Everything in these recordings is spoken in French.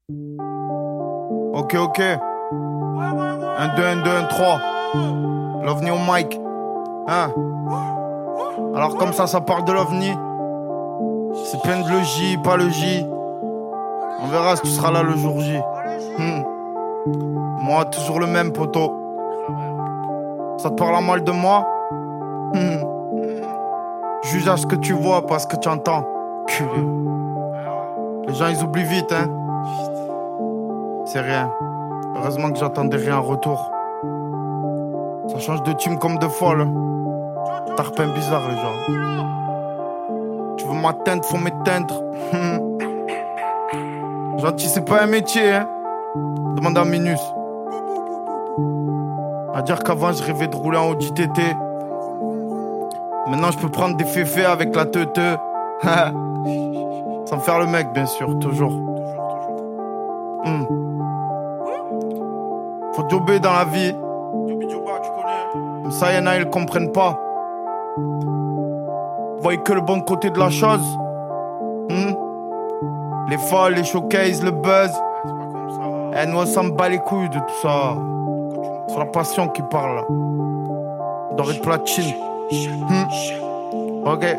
Ok, ok. 1, 2, 1, 2, 1, 3. L'OVNI au mic. Hein? Alors comme ça parle de l'OVNI. C'est plein de le J, pas le J. On verra si tu seras là le jour J. Moi, toujours le même, poteau. Ça te parle à mal de moi? Juge à ce que tu vois, pas ce que tu entends. Culé. Les gens, ils oublient vite, hein. C'est rien. Heureusement que j'attendais rien en retour. Ça change de team comme de folle. Tarpin bizarre, les gens. Tu veux m'atteindre, faut m'éteindre. Gentil, c'est pas un métier, hein. Demande à Minus. À dire qu'avant, je rêvais de rouler en Audi TT. Maintenant, je peux prendre des féfés avec la teute. Sans faire le mec, bien sûr, toujours. Faut jobber dans la vie. Comme ça, y'en a, ils comprennent pas. Voyez que le bon côté de la chose. Les folles, les showcases, le buzz. Eh, nous, on s'en bat les couilles de tout ça. C'est la passion qui parle, là. Doré de platine. Ok.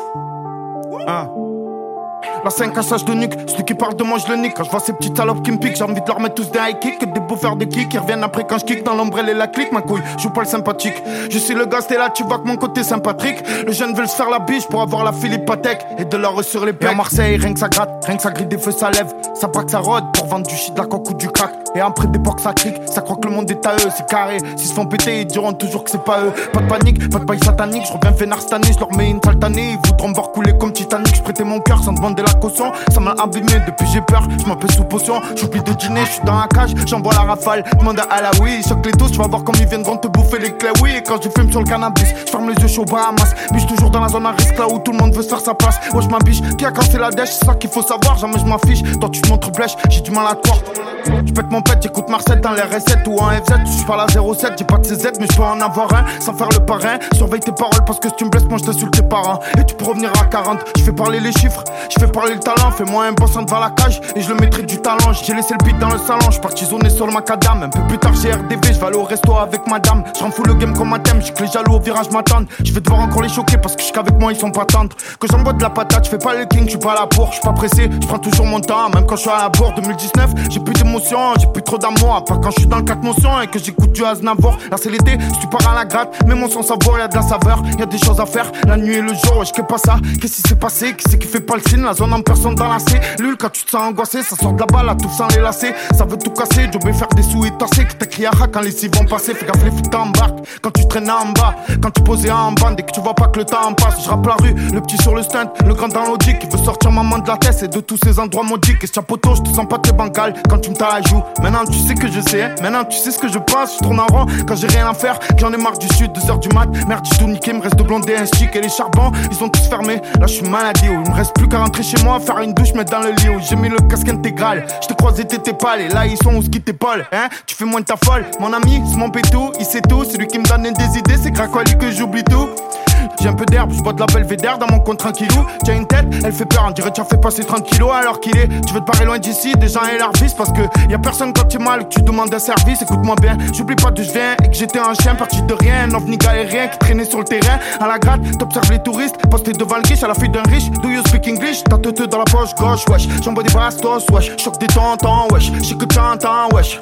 La 5 cassage de nuque, celui qui parle de moi je le nique. Quand je vois ces petites salopes qui me piquent, j'ai envie de leur mettre tous des high kicks. Des bouffeurs de kick qui reviennent après quand je kick dans l'ombrelle et la clique. Ma couille, je joue pas le sympathique. Je suis le gars, t'es là, tu vois que mon côté sympathique. Le jeune veut se faire la biche pour avoir la Philippe Patek et de l'or sur les pieds. À Marseille, rien que ça gratte, rien que ça grille des feux, ça lève. Ça braque, ça rôde pour vendre du shit, de la coque ou du crack. Et après des porcs ça crique, ça croit que le monde est à eux, c'est carré. S'ils se font péter, ils diront toujours que c'est pas eux. Pas de panique, pas de bail satanique, je reviens vénard cette année, je leur mets une saltanée. Ils voudront me voir couler comme Titanic, je prêtais mon cœur sans demander la caution. Ça m'a abîmé, depuis j'ai peur, je m'appelle sous potion. J'oublie de dîner, je suis dans la cage, j'envoie la rafale. Demande à Alaoui, choque les doses, tu vas voir comme ils viendront te bouffer les clés. Oui, et quand je fume sur le cannabis, je ferme les yeux, je suis au Bahamas. Biche toujours dans la zone à risque, là où tout le monde veut se faire sa place. Ouais, je m'abiche, qui a cassé la dèche, c'est ça qu'il faut savoir, jamais je m'affiche. Toi tu te montres blèche, j'ai du mal à te voir. Je pète mon pet, j'écoute Marcel dans les R7 ou en FZ. Je suis pas la 07, j'ai pas de CZ, mais je peux en avoir un sans faire le parrain. Surveille tes paroles parce que si tu me blesses, moi je t'insulte tes parents. Et tu peux revenir à 40, je fais parler les chiffres, je fais parler le talent. Fais-moi un boss en devant la cage et je le mettrai du talent. J'ai laissé le beat dans le salon, je parti zoner sur le macadam. Un peu plus tard j'ai RDV, je vais aller au resto avec madame. Je fous le game comme un thème, j'ai que les jaloux au virage m'attendent. Je vais devoir encore les choquer parce que jusqu'avec moi ils sont pas tendres. Que j'envoie de la patate, je fais pas le king, je suis pas là pour. Je suis pas pressé, je prends toujours mon temps, même quand je suis à la bourre. 2019, j'ai plus d'émotion, j'ai plus trop d'amour. À part quand je suis dans le 4 motions et que j'écoute du Aznavour. Là c'est l'été, je suis pas à la gratte, mais mon son savoir, y'a de la saveur, y'a des choses à faire. La nuit et le jour, wesh que pas ça. Qu'est-ce qui s'est passé, qui c'est qui fait pas le signe? La zone en personne dans la cellule, quand tu te sens angoissé, ça sort de là-bas, la touffe sans les lacets. Ça veut tout casser, jobber faire des sous et tasser. Que t'as crié à quand les six vont passer. Fais gaffe les flics t'embarquent quand tu traînes en bas. Quand tu posais en bande et que tu vois pas que le temps passe. Je rappe la rue, le petit sur le stunt, le grand dans l'audi qui veut sortir maman de la tête et de tous ces endroits maudits. Qu'est-ce qu'il y a poteau, je te sens pas très bancal quand tu me t'as la joue. Maintenant tu sais que je sais, hein. Maintenant tu sais ce que je pense. Je tourne en rond quand j'ai rien à faire, que j'en ai marre du sud, 2h du mat. Merde, j'ai tout niqué, me reste de blondé, un stick et les charbons, ils sont tous fermés. Là je suis maladie, il me reste plus qu'à rentrer chez moi, faire une douche, mettre dans le lit. J'ai mis le casque intégral, je te croisais t'étais pâle et là ils sont où ce qui t'épaule, hein? Tu fais moins de ta folle, mon ami, c'est mon pétou, il sait tout, c'est lui qui me donne des idées, c'est grâce à lui que j'oublie tout. J'ai un peu d'herbe, je bois de la belvédère dans mon compte tranquillou. Tiens une tête, elle fait peur, on dirait que tu as fait passer 30 kilos alors qu'il est. Tu veux te barrer loin d'ici, des gens élargissent parce que y'a personne quand t'es mal, que tu demandes un service. Écoute-moi bien, j'oublie pas d'où je viens et que j'étais un chien parti de rien, un ovni galérien qui traînait sur le terrain. À la gratte, t'observes les touristes, posté devant le guiche à la fille d'un riche. Do you speak English? T'as teuteux dans la poche gauche, wesh. J'envoie des bastos, wesh. Choc des tontons, wesh. J'sais que t'entends, wesh.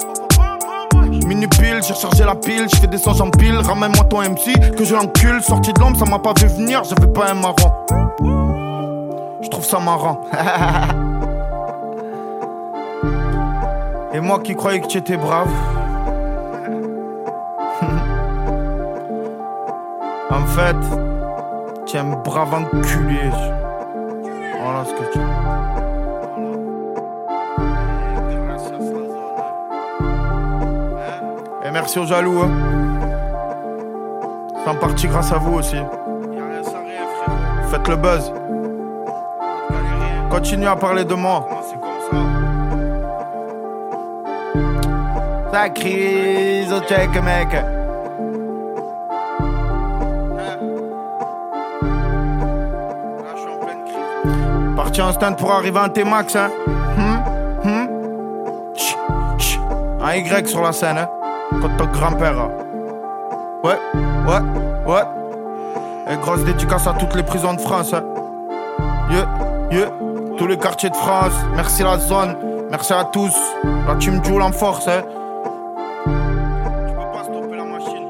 Minute pile, j'ai rechargé la pile, j'fais des songes en pile. Ramène-moi ton MC, que je l'encule. Sorti de l'ombre, ça m'a pas vu venir, j'avais pas un marrant. J'trouve ça marrant. Et moi qui croyais que tu étais brave. En fait, tu es un brave enculé. Voilà ce que tu es. Et merci aux jaloux, hein. C'est en partie grâce à vous aussi. Faites le buzz. Continuez à parler de moi. Ça crise au check, mec. Parti en stand pour arriver en T-Max, hein. Un Y sur la scène, hein. Comme ton grand-père. Hein. Ouais. Et grosse dédicace à toutes les prisons de France. Hein. Tous les quartiers de France. Merci la zone. Merci à tous. La team Joule en force. Hein. Tu peux pas stopper la machine.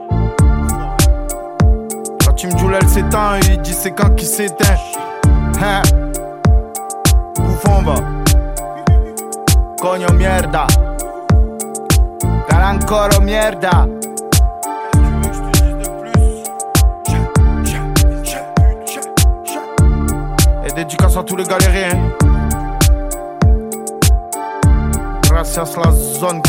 La team Joule elle s'éteint. Il dit c'est quand qui s'éteint. Hein. Bouffon va. Coño mierda. Carancoro mierda. Et dédicace à tous les galériens. Gracias la zone.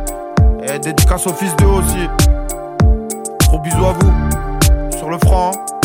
Et dédicace au fils de aussi. Gros bisous à vous. Sur le front.